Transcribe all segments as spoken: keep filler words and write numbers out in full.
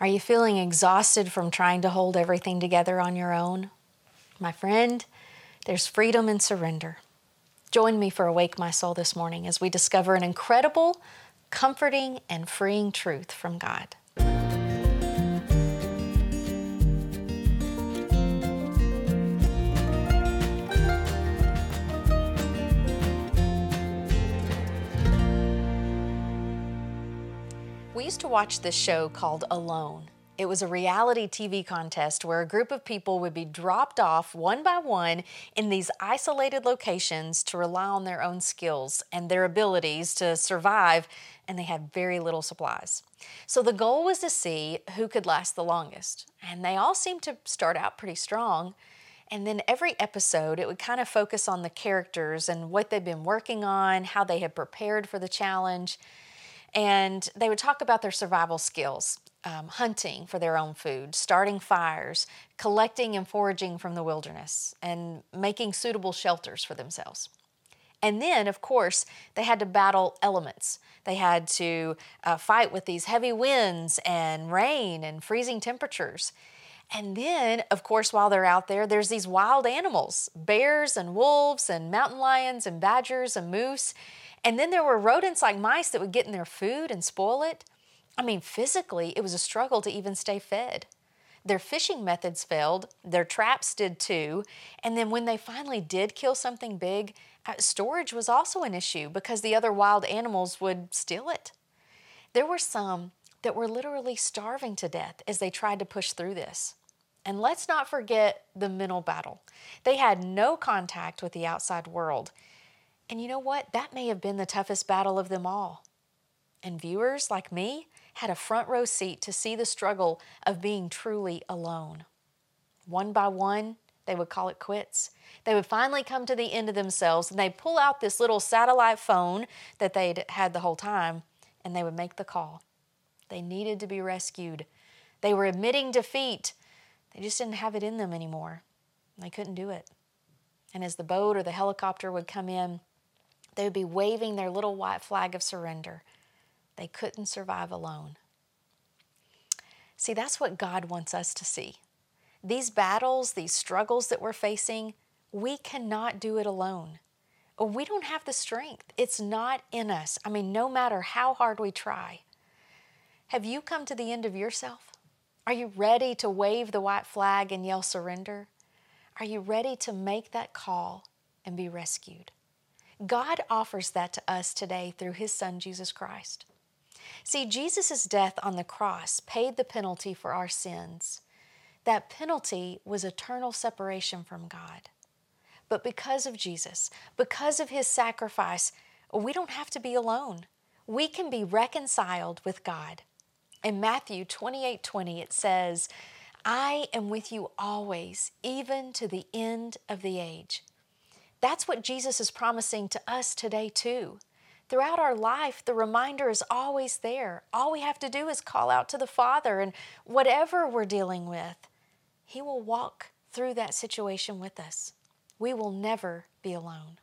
Are you feeling exhausted from trying to hold everything together on your own? My friend, there's freedom in surrender. Join me for Awake My Soul this morning as we discover an incredible, comforting, and freeing truth from God. We used to watch this show called Alone. It was a reality T V contest where a group of people would be dropped off one by one in these isolated locations to rely on their own skills and their abilities to survive, and they had very little supplies. So the goal was to see who could last the longest, and they all seemed to start out pretty strong. And then every episode, it would kind of focus on the characters and what they've been working on, how they had prepared for the challenge. And they would talk about their survival skills, um, hunting for their own food, starting fires, collecting and foraging from the wilderness, and making suitable shelters for themselves. And then, of course, they had to battle elements. They had to uh, fight with these heavy winds and rain and freezing temperatures. And then, of course, while they're out there, there's these wild animals, bears and wolves and mountain lions and badgers and moose. And then there were rodents like mice that would get in their food and spoil it. I mean, physically, it was a struggle to even stay fed. Their fishing methods failed, their traps did too, and then when they finally did kill something big, uh, storage was also an issue because the other wild animals would steal it. There were some that were literally starving to death as they tried to push through this. And let's not forget the mental battle. They had no contact with the outside world. And you know what? That may have been the toughest battle of them all. And viewers like me had a front row seat to see the struggle of being truly alone. One by one, they would call it quits. They would finally come to the end of themselves, and they'd pull out this little satellite phone that they'd had the whole time, and they would make the call. They needed to be rescued. They were admitting defeat. They just didn't have it in them anymore. They couldn't do it. And as the boat or the helicopter would come in, they would be waving their little white flag of surrender. They couldn't survive alone. See, that's what God wants us to see. These battles, these struggles that we're facing, we cannot do it alone. We don't have the strength. It's not in us. I mean, no matter how hard we try. Have you come to the end of yourself? Are you ready to wave the white flag and yell surrender? Are you ready to make that call and be rescued? God offers that to us today through His Son, Jesus Christ. See, Jesus' death on the cross paid the penalty for our sins. That penalty was eternal separation from God. But because of Jesus, because of His sacrifice, we don't have to be alone. We can be reconciled with God. In Matthew twenty-eight twenty, it says, "I am with you always, even to the end of the age." That's what Jesus is promising to us today too. Throughout our life, the reminder is always there. All we have to do is call out to the Father, and whatever we're dealing with, He will walk through that situation with us. We will never be alone.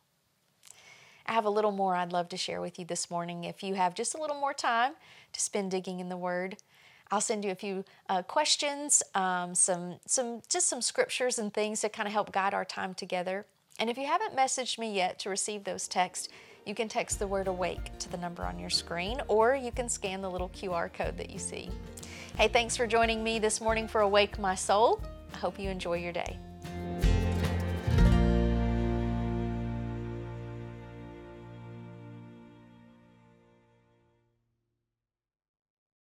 I have a little more I'd love to share with you this morning. If you have just a little more time to spend digging in the Word, I'll send you a few uh, questions, um, some, some, just some scriptures and things to kind of help guide our time together. And if you haven't messaged me yet to receive those texts, you can text the word AWAKE to the number on your screen, or you can scan the little Q R code that you see. Hey, thanks for joining me this morning for Awake My Soul. I hope you enjoy your day.